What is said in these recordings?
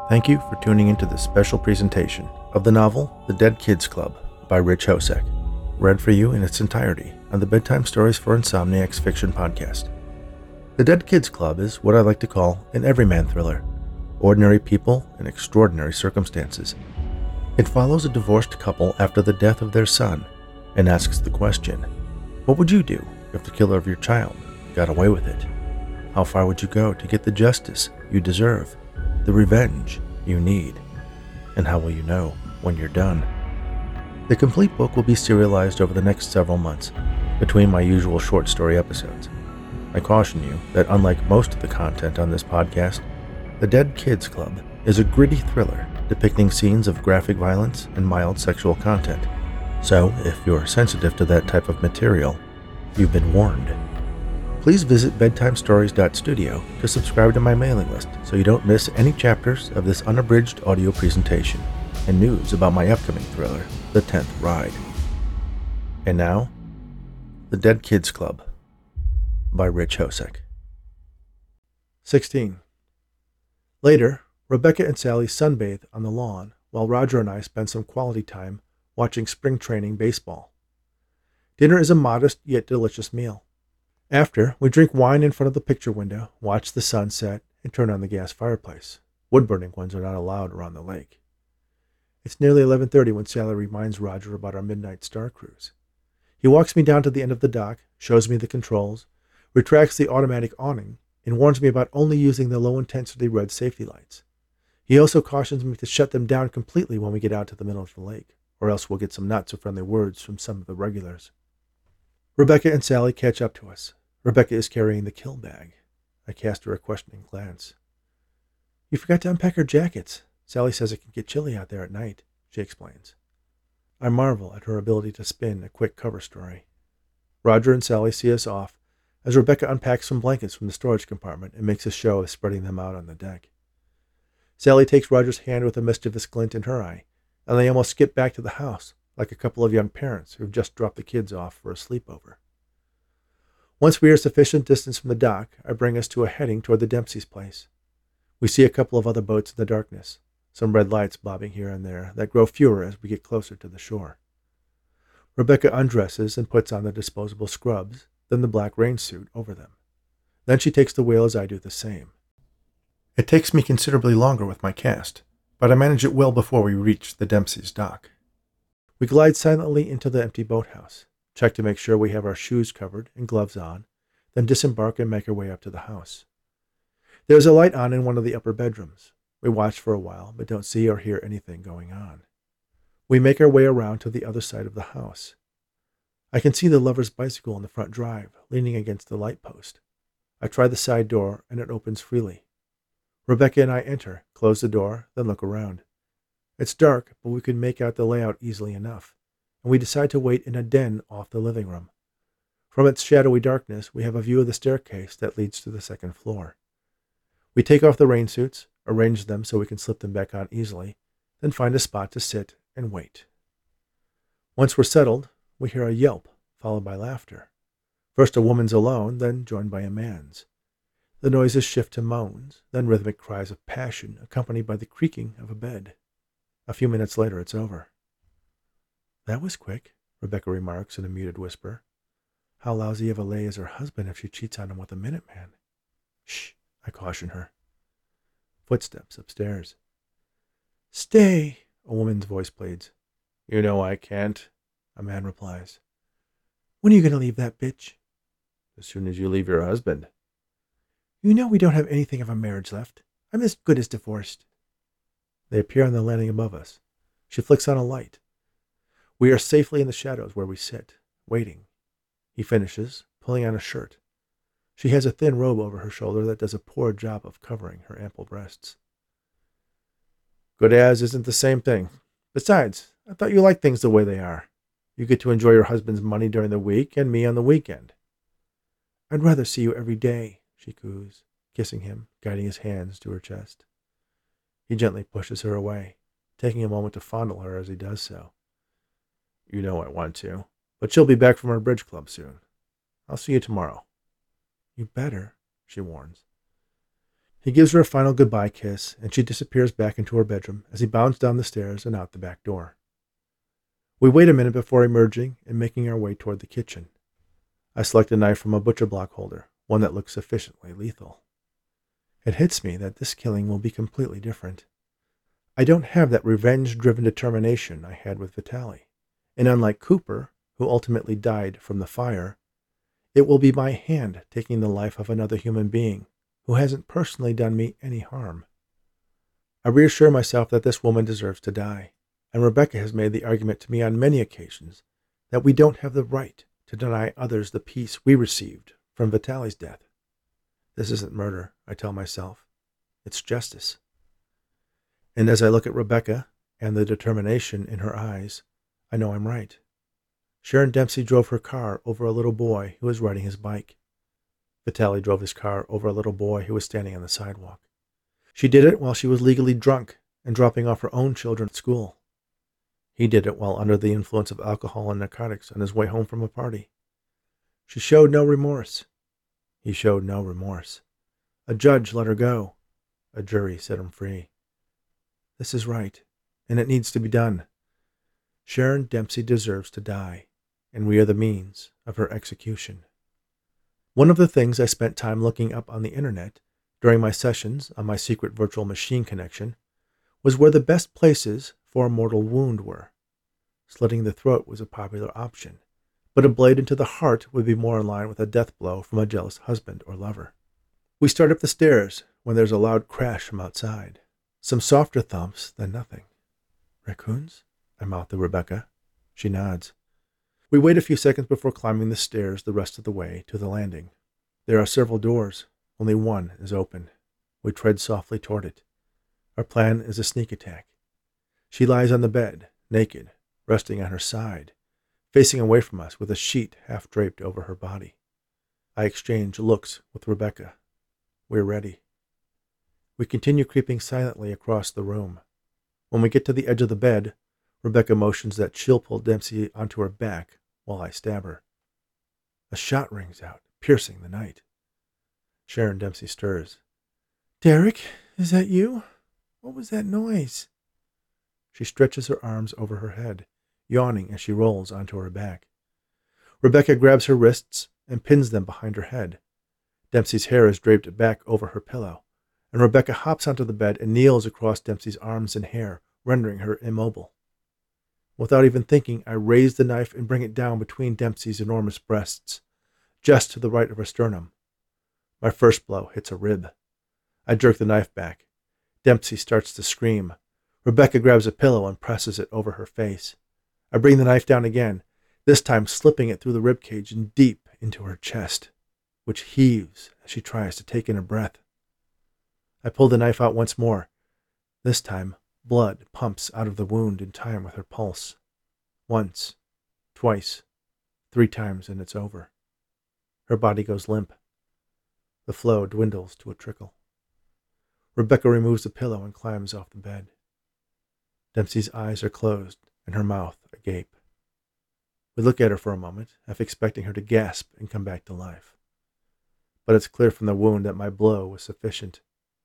Thank you for tuning into this special presentation of the novel The Dead Kids Club by Rich Hosek, read for you in its entirety on the Bedtime Stories for Insomniacs fiction podcast. The Dead Kids Club is what I like to call an everyman thriller, ordinary people in extraordinary circumstances. It follows a divorced couple after the death of their son and asks the question, what would you do if the killer of your child got away with it? How far would you go to get the justice you deserve? The revenge you need, and how will you know when you're done? The complete book will be serialized over the next several months, between my usual short story episodes. I caution you that unlike most of the content on this podcast, The Dead Kids Club is a gritty thriller depicting scenes of graphic violence and mild sexual content. So, if you're sensitive to that type of material, you've been warned. Please visit bedtimestories.studio to subscribe to my mailing list so you don't miss any chapters of this unabridged audio presentation and news about my upcoming thriller, The 10th Ride. And now, The Dead Kids Club by Rich Hosek. 16. Later, Rebecca and Sally sunbathe on the lawn while Roger and I spend some quality time watching spring training baseball. Dinner is a modest yet delicious meal. After, we drink wine in front of the picture window, watch the sun set, and turn on the gas fireplace. Wood-burning ones are not allowed around the lake. It's nearly 11:30 when Sally reminds Roger about our midnight star cruise. He walks me down to the end of the dock, shows me the controls, retracts the automatic awning, and warns me about only using the low-intensity red safety lights. He also cautions me to shut them down completely when we get out to the middle of the lake, or else we'll get some not-so-friendly words from some of the regulars. Rebecca and Sally catch up to us. Rebecca is carrying the kill bag. I cast her a questioning glance. You forgot to unpack her jackets. Sally says it can get chilly out there at night, she explains. I marvel at her ability to spin a quick cover story. Roger and Sally see us off as Rebecca unpacks some blankets from the storage compartment and makes a show of spreading them out on the deck. Sally takes Roger's hand with a mischievous glint in her eye, and they almost skip back to the house, like a couple of young parents who've just dropped the kids off for a sleepover. Once we are sufficient distance from the dock, I bring us to a heading toward the Dempsey's place. We see a couple of other boats in the darkness, some red lights bobbing here and there that grow fewer as we get closer to the shore. Rebecca undresses and puts on the disposable scrubs, then the black rain suit over them. Then she takes the wheel as I do the same. It takes me considerably longer with my cast, but I manage it well before we reach the Dempsey's dock. We glide silently into the empty boathouse, check to make sure we have our shoes covered and gloves on, then disembark and make our way up to the house. There is a light on in one of the upper bedrooms. We watch for a while, but don't see or hear anything going on. We make our way around to the other side of the house. I can see the lover's bicycle on the front drive, leaning against the light post. I try the side door, and it opens freely. Rebecca and I enter, close the door, then look around. It's dark, but we can make out the layout easily enough, and we decide to wait in a den off the living room. From its shadowy darkness, we have a view of the staircase that leads to the second floor. We take off the rain suits, arrange them so we can slip them back on easily, then find a spot to sit and wait. Once we're settled, we hear a yelp, followed by laughter. First a woman's alone, then joined by a man's. The noises shift to moans, then rhythmic cries of passion, accompanied by the creaking of a bed. A few minutes later, it's over. That was quick, Rebecca remarks in a muted whisper. How lousy of a lay is her husband if she cheats on him with a Minuteman? Shh, I caution her. Footsteps upstairs. Stay, a woman's voice pleads. You know I can't, a man replies. When are you going to leave that bitch? As soon as you leave your husband. You know we don't have anything of a marriage left. I'm as good as divorced. They appear on the landing above us. She flicks on a light. We are safely in the shadows where we sit, waiting. He finishes, pulling on a shirt. She has a thin robe over her shoulder that does a poor job of covering her ample breasts. Good as isn't the same thing. Besides, I thought you liked things the way they are. You get to enjoy your husband's money during the week and me on the weekend. I'd rather see you every day, she coos, kissing him, guiding his hands to her chest. He gently pushes her away, taking a moment to fondle her as he does so. You know I want to, but she'll be back from her bridge club soon. I'll see you tomorrow. You better, she warns. He gives her a final goodbye kiss, and she disappears back into her bedroom as he bounds down the stairs and out the back door. We wait a minute before emerging and making our way toward the kitchen. I select a knife from a butcher block holder, one that looks sufficiently lethal. It hits me that this killing will be completely different. I don't have that revenge-driven determination I had with Vitaly, and unlike Cooper, who ultimately died from the fire, it will be my hand taking the life of another human being who hasn't personally done me any harm. I reassure myself that this woman deserves to die, and Rebecca has made the argument to me on many occasions that we don't have the right to deny others the peace we received from Vitaly's death. This isn't murder, I tell myself. It's justice. And as I look at Rebecca and the determination in her eyes, I know I'm right. Sharon Dempsey drove her car over a little boy who was riding his bike. Vitaly drove his car over a little boy who was standing on the sidewalk. She did it while she was legally drunk and dropping off her own children at school. He did it while under the influence of alcohol and narcotics on his way home from a party. She showed no remorse. He showed no remorse. A judge let her go. A jury set him free. This is right, and it needs to be done. Sharon Dempsey deserves to die, and we are the means of her execution. One of the things I spent time looking up on the internet during my sessions on my secret virtual machine connection was where the best places for a mortal wound were. Slitting the throat was a popular option, but a blade into the heart would be more in line with a death blow from a jealous husband or lover. We start up the stairs when there's a loud crash from outside. Some softer thumps than nothing. Raccoons? I mouth to Rebecca. She nods. We wait a few seconds before climbing the stairs the rest of the way to the landing. There are several doors. Only one is open. We tread softly toward it. Our plan is a sneak attack. She lies on the bed, naked, resting on her side, facing away from us with a sheet half draped over her body. I exchange looks with Rebecca. We're ready. We continue creeping silently across the room. When we get to the edge of the bed, Rebecca motions that she'll pull Dempsey onto her back while I stab her. A shot rings out, piercing the night. Sharon Dempsey stirs. Derek, is that you? What was that noise? She stretches her arms over her head, yawning as she rolls onto her back. Rebecca grabs her wrists and pins them behind her head. Dempsey's hair is draped back over her pillow, and Rebecca hops onto the bed and kneels across Dempsey's arms and hair, rendering her immobile. Without even thinking, I raise the knife and bring it down between Dempsey's enormous breasts, just to the right of her sternum. My first blow hits a rib. I jerk the knife back. Dempsey starts to scream. Rebecca grabs a pillow and presses it over her face. I bring the knife down again, this time slipping it through the ribcage and deep into her chest, which heaves as she tries to take in a breath. I pull the knife out once more. This time, blood pumps out of the wound in time with her pulse. Once, twice, 3 times, and it's over. Her body goes limp. The flow dwindles to a trickle. Rebecca removes the pillow and climbs off the bed. Dempsey's eyes are closed and her mouth agape. We look at her for a moment, half expecting her to gasp and come back to life. But it's clear from the wound that my blow was sufficient.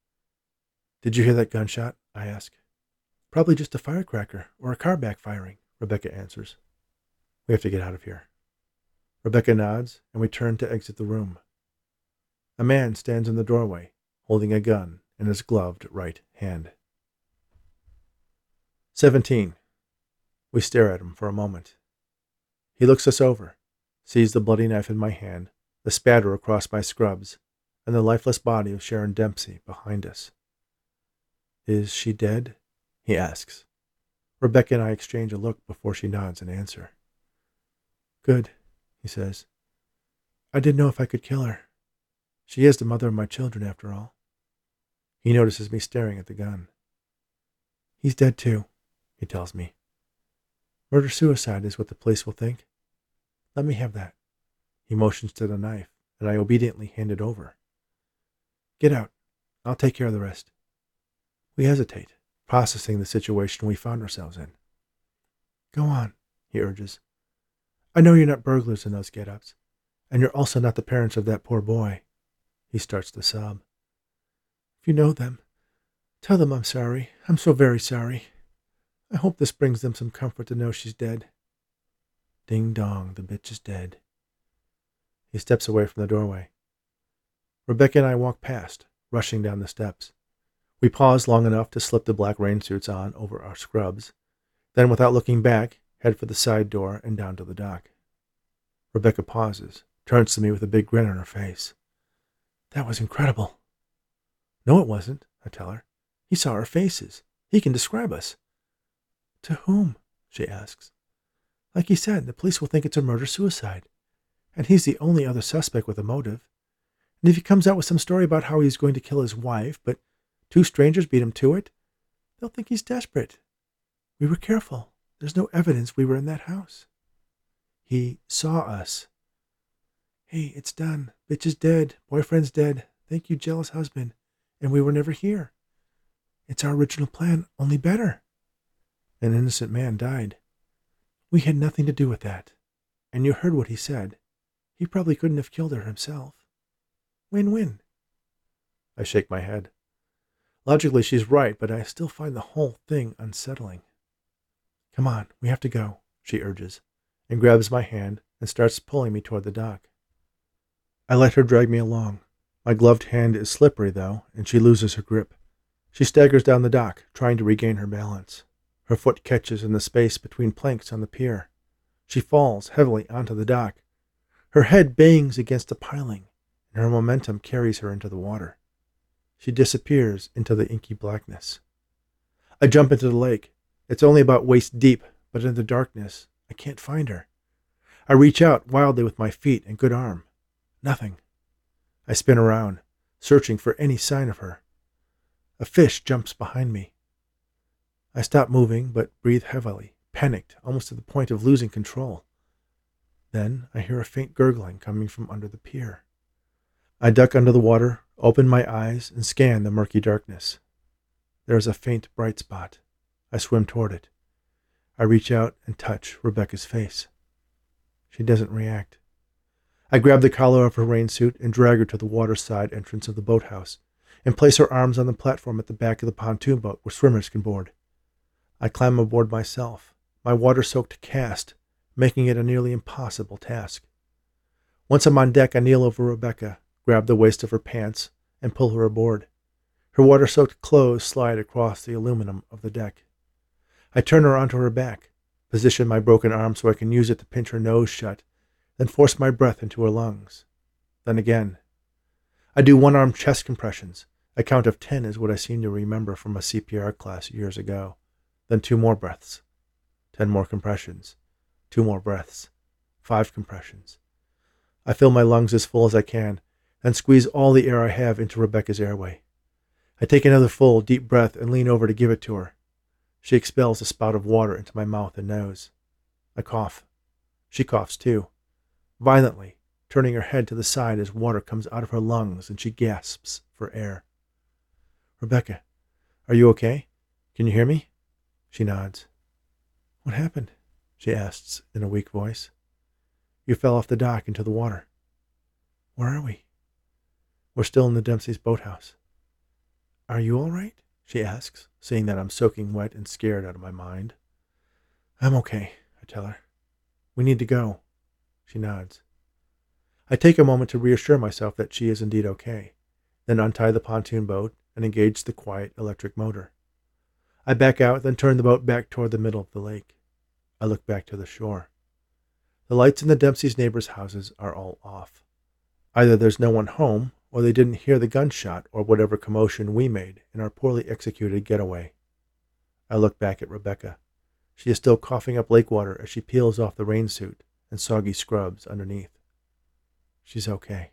Did you hear that gunshot? I ask. Probably just a firecracker or a car backfiring, Rebecca answers. We have to get out of here. Rebecca nods, and we turn to exit the room. A man stands in the doorway, holding a gun in his gloved right hand. 17. We stare at him for a moment. He looks us over, sees the bloody knife in my hand, the spatter across my scrubs, and the lifeless body of Sharon Dempsey behind us. Is she dead? He asks. Rebecca and I exchange a look before she nods in answer. Good, he says. I didn't know if I could kill her. She is the mother of my children, after all. He notices me staring at the gun. He's dead too, he tells me. Murder-suicide is what the police will think. Let me have that. He motions to the knife, and I obediently hand it over. Get out. I'll take care of the rest. We hesitate, processing the situation we found ourselves in. Go on, he urges. I know you're not burglars in those get-ups, and you're also not the parents of that poor boy. He starts to sob. If you know them, tell them I'm sorry. I'm so very sorry. I hope this brings them some comfort to know she's dead. Ding dong, the bitch is dead. He steps away from the doorway. Rebecca and I walk past, rushing down the steps. We pause long enough to slip the black rain suits on over our scrubs, then without looking back, head for the side door and down to the dock. Rebecca pauses, turns to me with a big grin on her face. That was incredible. No, it wasn't, I tell her. He saw our faces. He can describe us. To whom? She asks. Like he said, the police will think it's a murder-suicide. And he's the only other suspect with a motive. And if he comes out with some story about how he's going to kill his wife, but 2 strangers beat him to it, they'll think he's desperate. We were careful. There's no evidence we were in that house. He saw us. Hey, it's done. Bitch is dead. Boyfriend's dead. Thank you, jealous husband. And we were never here. It's our original plan, only better. An innocent man died. We had nothing to do with that. And you heard what he said. He probably couldn't have killed her himself. Win-win. I shake my head. Logically, she's right, but I still find the whole thing unsettling. Come on, we have to go, she urges, and grabs my hand and starts pulling me toward the dock. I let her drag me along. My gloved hand is slippery, though, and she loses her grip. She staggers down the dock, trying to regain her balance. Her foot catches in the space between planks on the pier. She falls heavily onto the dock. Her head bangs against the piling, and her momentum carries her into the water. She disappears into the inky blackness. I jump into the lake. It's only about waist deep, but in the darkness, I can't find her. I reach out wildly with my feet and good arm. Nothing. I spin around, searching for any sign of her. A fish jumps behind me. I stop moving, but breathe heavily, panicked, almost to the point of losing control. Then I hear a faint gurgling coming from under the pier. I duck under the water, open my eyes, and scan the murky darkness. There is a faint bright spot. I swim toward it. I reach out and touch Rebecca's face. She doesn't react. I grab the collar of her rain suit and drag her to the waterside entrance of the boathouse and place her arms on the platform at the back of the pontoon boat where swimmers can board. I climb aboard myself, my water-soaked cast, making it a nearly impossible task. Once I'm on deck, I kneel over Rebecca, grab the waist of her pants, and pull her aboard. Her water-soaked clothes slide across the aluminum of the deck. I turn her onto her back, position my broken arm so I can use it to pinch her nose shut, then force my breath into her lungs. Then again. I do one-arm chest compressions. A count of 10 is what I seem to remember from a CPR class years ago. Then 2 more breaths. 10 more compressions. 2 more breaths. 5 compressions. I fill my lungs as full as I can, and squeeze all the air I have into Rebecca's airway. I take another full, deep breath and lean over to give it to her. She expels a spout of water into my mouth and nose. I cough. She coughs too, violently, turning her head to the side as water comes out of her lungs and she gasps for air. Rebecca, are you okay? Can you hear me? She nods. What happened? She asks in a weak voice. You fell off the dock into the water. Where are we? We're still in the Dempsey's boathouse. Are you all right? She asks, seeing that I'm soaking wet and scared out of my mind. I'm okay, I tell her. We need to go. She nods. I take a moment to reassure myself that she is indeed okay, then untie the pontoon boat and engage the quiet electric motor. I back out, then turn the boat back toward the middle of the lake. I look back to the shore. The lights in the Dempsey's neighbors' houses are all off. Either there's no one home, or they didn't hear the gunshot or whatever commotion we made in our poorly executed getaway. I look back at Rebecca. She is still coughing up lake water as she peels off the rain suit and soggy scrubs underneath. She's okay.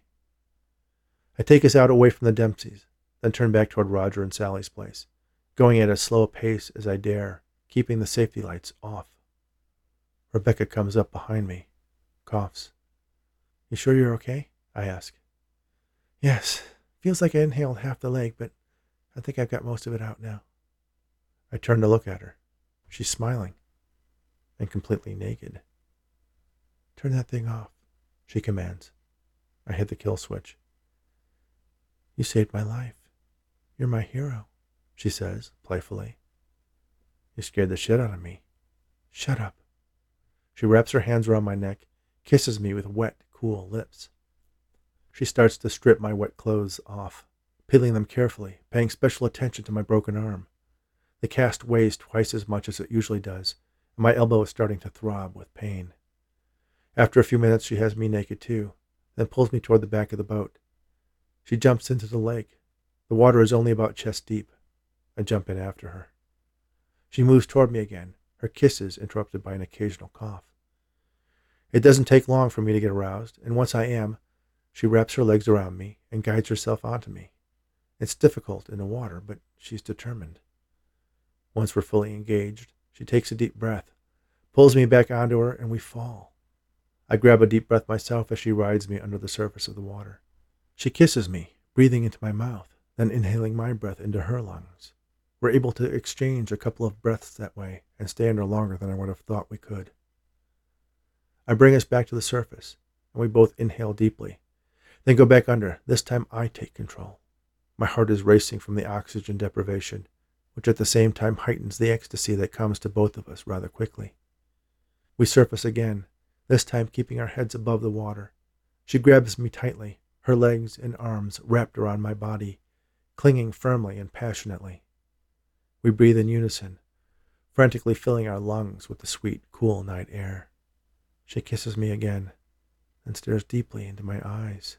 I take us out away from the Dempseys, then turn back toward Roger and Sally's place, going at as slow a pace as I dare, keeping the safety lights off. Rebecca comes up behind me, coughs. You sure you're okay? I ask. Yes, feels like I inhaled half the lake, but I think I've got most of it out now. I turn to look at her. She's smiling and completely naked. Turn that thing off, she commands. I hit the kill switch. You saved my life. You're my hero, she says, playfully. You scared the shit out of me. Shut up. She wraps her hands around my neck, kisses me with wet, cool lips. She starts to strip my wet clothes off, peeling them carefully, paying special attention to my broken arm. The cast weighs twice as much as it usually does, and my elbow is starting to throb with pain. After a few minutes, she has me naked too, then pulls me toward the back of the boat. She jumps into the lake. The water is only about chest deep. I jump in after her. She moves toward me again, her kisses interrupted by an occasional cough. It doesn't take long for me to get aroused, and once I am, she wraps her legs around me and guides herself onto me. It's difficult in the water, but she's determined. Once we're fully engaged, she takes a deep breath, pulls me back onto her, and we fall. I grab a deep breath myself as she rides me under the surface of the water. She kisses me, breathing into my mouth, then inhaling my breath into her lungs. We're able to exchange a couple of breaths that way and stay under longer than I would have thought we could. I bring us back to the surface, and we both inhale deeply, then go back under. This time I take control. My heart is racing from the oxygen deprivation, which at the same time heightens the ecstasy that comes to both of us rather quickly. We surface again, this time keeping our heads above the water. She grabs me tightly, her legs and arms wrapped around my body, clinging firmly and passionately. We breathe in unison, frantically filling our lungs with the sweet, cool night air. She kisses me again, and stares deeply into my eyes.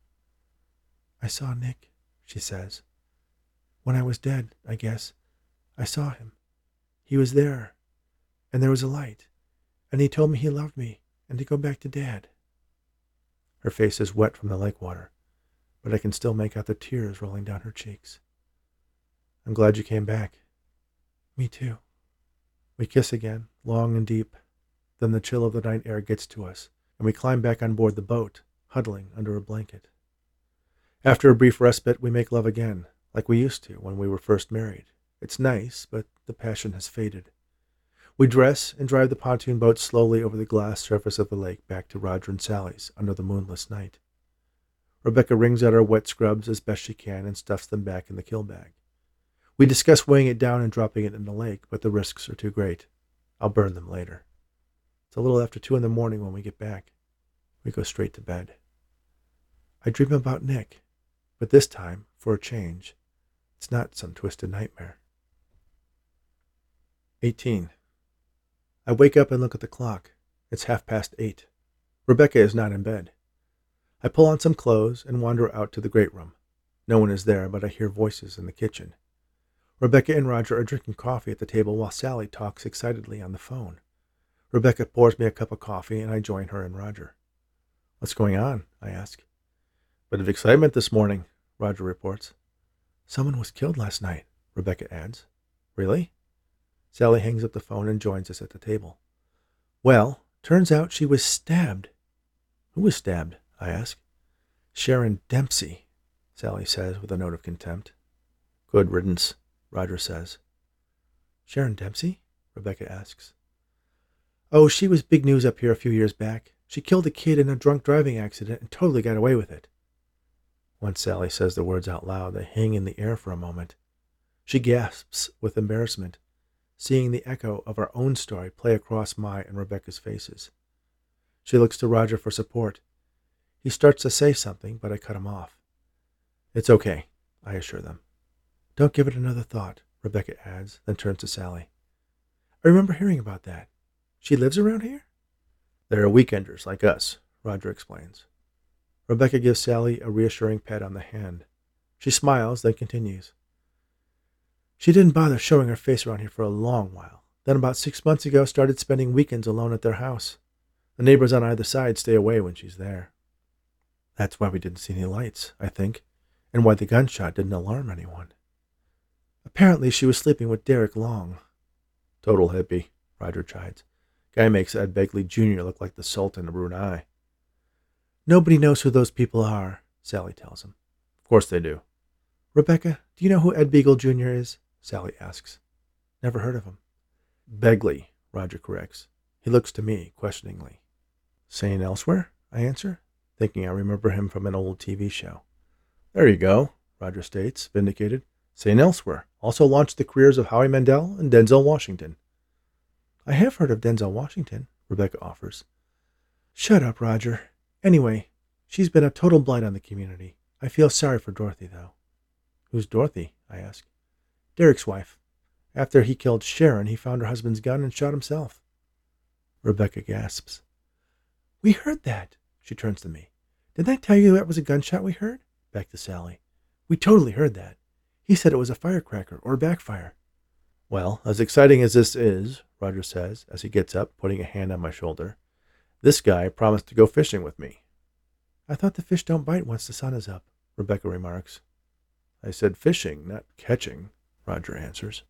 I saw Nick, she says. When I was dead, I guess, I saw him. He was there, and there was a light, and he told me he loved me and to go back to Dad. Her face is wet from the lake water, but I can still make out the tears rolling down her cheeks. I'm glad you came back. Me too. We kiss again, long and deep. Then the chill of the night air gets to us, and we climb back on board the boat, huddling under a blanket. After a brief respite, we make love again, like we used to when we were first married. It's nice, but the passion has faded. We dress and drive the pontoon boat slowly over the glass surface of the lake back to Roger and Sally's under the moonless night. Rebecca wrings out our wet scrubs as best she can and stuffs them back in the kill bag. We discuss weighing it down and dropping it in the lake, but the risks are too great. I'll burn them later. It's a little after 2 a.m. when we get back. We go straight to bed. I dream about Nick, but this time, for a change, it's not some twisted nightmare. 18. I wake up and look at the clock. It's 8:30. Rebecca is not in bed. I pull on some clothes and wander out to the great room. No one is there, but I hear voices in the kitchen. Rebecca and Roger are drinking coffee at the table while Sally talks excitedly on the phone. Rebecca pours me a cup of coffee, and I join her and Roger. What's going on? I ask. Bit of excitement this morning, Roger reports. Someone was killed last night, Rebecca adds. Really? Sally hangs up the phone and joins us at the table. Well, turns out she was stabbed. Who was stabbed? I ask. Sharon Dempsey, Sally says with a note of contempt. Good riddance, Roger says. Sharon Dempsey? Rebecca asks. Oh, she was big news up here a few years back. She killed a kid in a drunk driving accident and totally got away with it. Once Sally says the words out loud, they hang in the air for a moment. She gasps with embarrassment, seeing the echo of our own story play across my and Rebecca's faces. She looks to Roger for support. He starts to say something, but I cut him off. It's okay, I assure them. Don't give it another thought, Rebecca adds, then turns to Sally. I remember hearing about that. She lives around here? There are weekenders like us, Roger explains. Rebecca gives Sally a reassuring pat on the hand. She smiles, then continues. She didn't bother showing her face around here for a long while. Then about 6 months ago started spending weekends alone at their house. The neighbors on either side stay away when she's there. That's why we didn't see any lights, I think, and why the gunshot didn't alarm anyone. Apparently she was sleeping with Derek Long. Total hippie, Roger chides. Guy makes Ed Begley Jr. look like the Sultan of Brunei. Nobody knows who those people are, Sally tells him. Of course they do. Rebecca, do you know who Ed Beagle Jr. is? Sally asks. Never heard of him. Begley, Roger corrects. He looks to me questioningly. Sane elsewhere? I answer, thinking I remember him from an old TV show. There you go, Roger states, vindicated. St. Elsewhere also launched the careers of Howie Mandel and Denzel Washington. I have heard of Denzel Washington, Rebecca offers. Shut up, Roger. Anyway, she's been a total blight on the community. I feel sorry for Dorothy, though. Who's Dorothy? I ask. Derek's wife. After he killed Sharon, he found her husband's gun and shot himself. Rebecca gasps. We heard that. She turns to me. Didn't I tell you that was a gunshot we heard? Back to Sally. We totally heard that. He said it was a firecracker or a backfire. Well, as exciting as this is, Roger says, as he gets up, putting a hand on my shoulder, this guy promised to go fishing with me. I thought the fish don't bite once the sun is up, Rebecca remarks. I said fishing, not catching, Roger answers.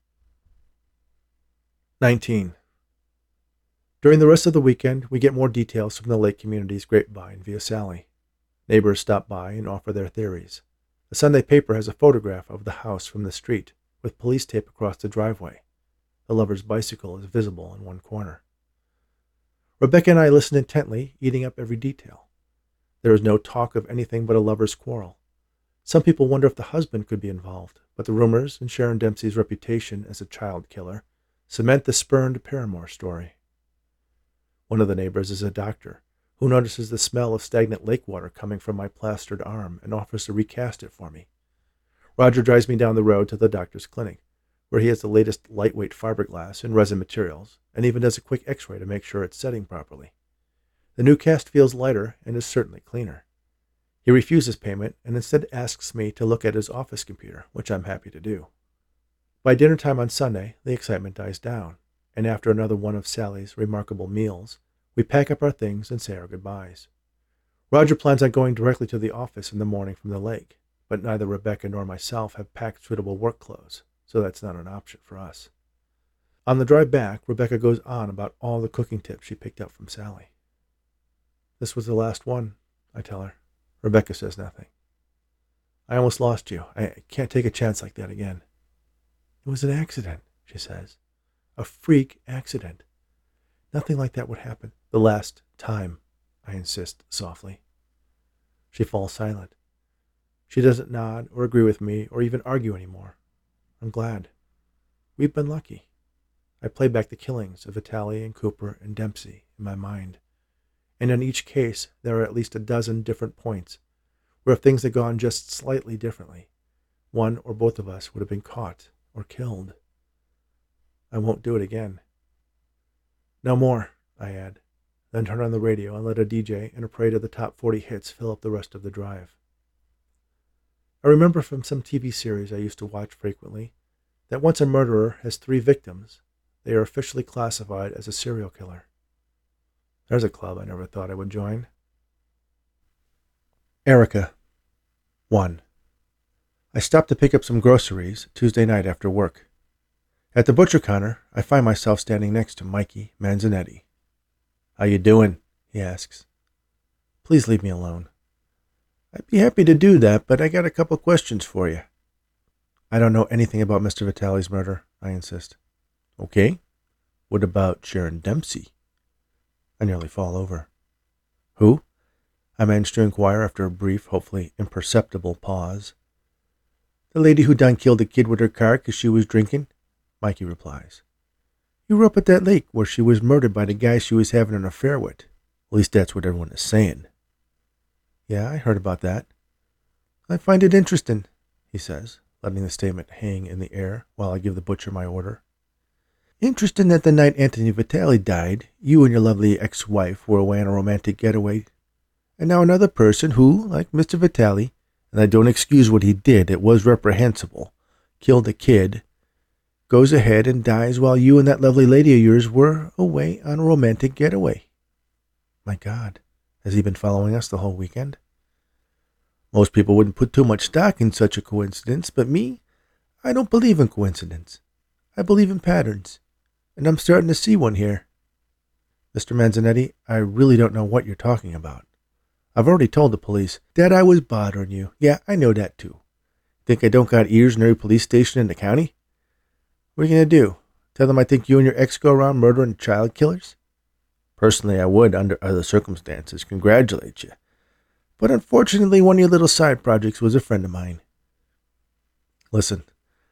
19. During the rest of the weekend, we get more details from the lake community's grapevine via Sally. Neighbors stop by and offer their theories. The Sunday paper has a photograph of the house from the street, with police tape across the driveway. The lover's bicycle is visible in one corner. Rebecca and I listen intently, eating up every detail. There is no talk of anything but a lover's quarrel. Some people wonder if the husband could be involved, but the rumors and Sharon Dempsey's reputation as a child killer cement the spurned paramour story. One of the neighbors is a doctor who notices the smell of stagnant lake water coming from my plastered arm and offers to recast it for me. Roger drives me down the road to the doctor's clinic, where he has the latest lightweight fiberglass and resin materials, and even does a quick x-ray to make sure it's setting properly. The new cast feels lighter and is certainly cleaner. He refuses payment and instead asks me to look at his office computer, which I'm happy to do. By dinner time on Sunday, the excitement dies down, and after another one of Sally's remarkable meals, we pack up our things and say our goodbyes. Roger plans on going directly to the office in the morning from the lake, but neither Rebecca nor myself have packed suitable work clothes, so that's not an option for us. On the drive back, Rebecca goes on about all the cooking tips she picked up from Sally. This was the last one, I tell her. Rebecca says nothing. I almost lost you. I can't take a chance like that again. It was an accident, she says. A freak accident. Nothing like that would happen the last time, I insist softly. She falls silent. She doesn't nod or agree with me or even argue anymore. I'm glad. We've been lucky. I play back the killings of Vitale and Cooper and Dempsey in my mind. And in each case, there are at least a dozen different points where if things had gone just slightly differently, one or both of us would have been caught or killed. I won't do it again. No more, I add, then turn on the radio and let a DJ and a parade of the top 40 hits fill up the rest of the drive. I remember from some TV series I used to watch frequently that once a murderer has 3 victims, they are officially classified as a serial killer. There's a club I never thought I would join. Erica. 1. I stopped to pick up some groceries Tuesday night after work. At the butcher counter, I find myself standing next to Mikey Manzanetti. How you doing? He asks. Please leave me alone. I'd be happy to do that, but I got a couple questions for you. I don't know anything about Mr. Vitale's murder, I insist. Okay. What about Sharon Dempsey? I nearly fall over. Who? I manage to inquire after a brief, hopefully imperceptible pause. The lady who done killed the kid with her car 'cause she was drinking, Mikey replies. You were up at that lake where she was murdered by the guy she was having an affair with. At least that's what everyone is saying. Yeah, I heard about that. I find it interesting, he says, letting the statement hang in the air while I give the butcher my order. Interesting that the night Anthony Vitale died, you and your lovely ex-wife were away on a romantic getaway. And now another person who, like Mr. Vitale, and I don't excuse what he did, it was reprehensible, killed a kid, goes ahead and dies while you and that lovely lady of yours were away on a romantic getaway. My God, has he been following us the whole weekend? Most people wouldn't put too much stock in such a coincidence, but me, I don't believe in coincidence. I believe in patterns, and I'm starting to see one here. Mr. Manzanetti, I really don't know what you're talking about. I've already told the police that I was bothering you. Yeah, I know that too. Think I don't got ears in every police station in the county? What are you going to do? Tell them I think you and your ex go around murdering child killers? Personally, I would, under other circumstances, congratulate you. But unfortunately, one of your little side projects was a friend of mine. Listen,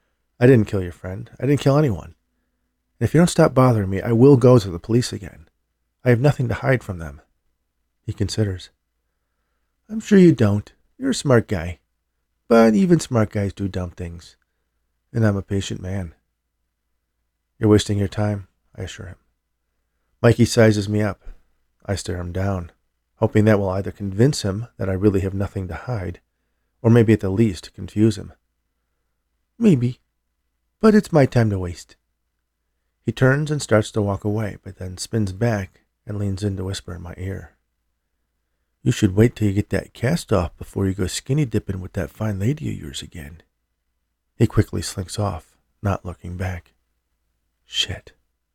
I didn't kill your friend. I didn't kill anyone. And if you don't stop bothering me, I will go to the police again. I have nothing to hide from them. He considers. I'm sure you don't. You're a smart guy. But even smart guys do dumb things. And I'm a patient man. You're wasting your time, I assure him. Mikey sizes me up. I stare him down, hoping that will either convince him that I really have nothing to hide, or maybe at the least confuse him. Maybe. But it's my time to waste. He turns and starts to walk away, but then spins back and leans in to whisper in my ear. You should wait till you get that cast off before you go skinny dipping with that fine lady of yours again. He quickly slinks off, not looking back. Shit.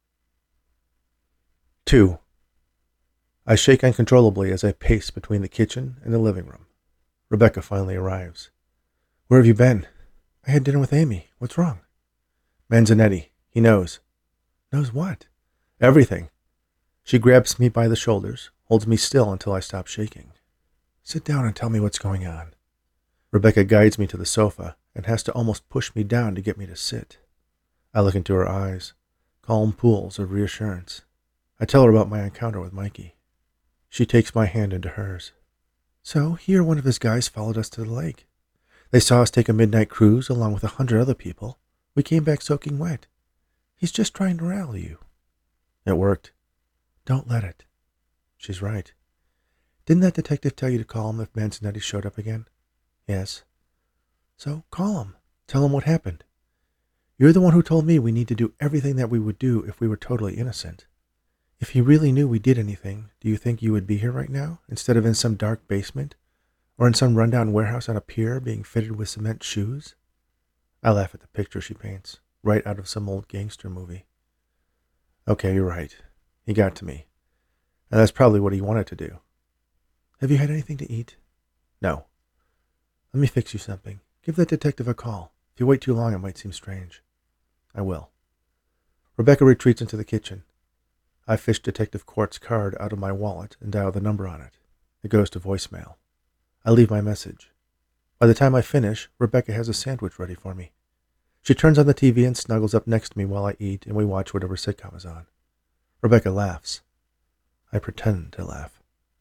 2. I shake uncontrollably as I pace between the kitchen and the living room. Rebecca finally arrives. Where have you been? I had dinner with Amy. What's wrong? Manzanetti. He knows. Knows what? Everything. She grabs me by the shoulders, holds me still until I stop shaking. Sit down and tell me what's going on. Rebecca guides me to the sofa and has to almost push me down to get me to sit. I look into her eyes, calm pools of reassurance. I tell her about my encounter with Mikey. She takes my hand into hers. So he or one of his guys followed us to the lake. They saw us take a midnight cruise along with 100 other people. We came back soaking wet. He's just trying to rally you. It worked. Don't let it. She's right. Didn't that detective tell you to call him if Manzanetti showed up again? Yes. So call him. Tell him what happened. You're the one who told me we need to do everything that we would do if we were totally innocent. If he really knew we did anything, do you think you would be here right now, instead of in some dark basement, or in some rundown warehouse on a pier being fitted with cement shoes? I laugh at the picture she paints, right out of some old gangster movie. Okay, you're right. He got to me. And that's probably what he wanted to do. Have you had anything to eat? No. Let me fix you something. Give that detective a call. If you wait too long, it might seem strange. I will. Rebecca retreats into the kitchen. I fish Detective Court's card out of my wallet and dial the number on it. It goes to voicemail. I leave my message. By the time I finish, Rebecca has a sandwich ready for me. She turns on the TV and snuggles up next to me while I eat, and we watch whatever sitcom is on. Rebecca laughs. I pretend to laugh.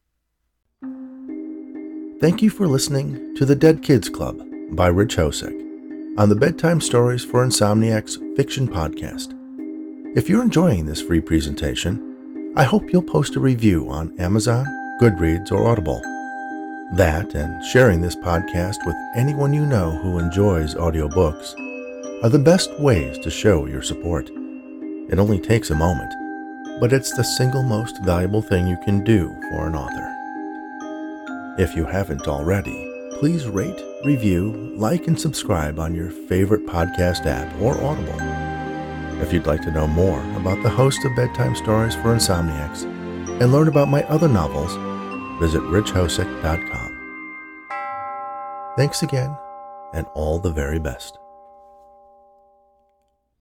Thank you for listening to The Dead Kids Club by Rich Hosick on the Bedtime Stories for Insomniacs fiction podcast. If you're enjoying this free presentation, I hope you'll post a review on Amazon, Goodreads, or Audible. That and sharing this podcast with anyone you know who enjoys audiobooks are the best ways to show your support. It only takes a moment, but it's the single most valuable thing you can do for an author. If you haven't already, please rate, review, like, and subscribe on your favorite podcast app or Audible. If you'd like to know more about the host of Bedtime Stories for Insomniacs and learn about my other novels, visit richhosick.com. Thanks again, and all the very best.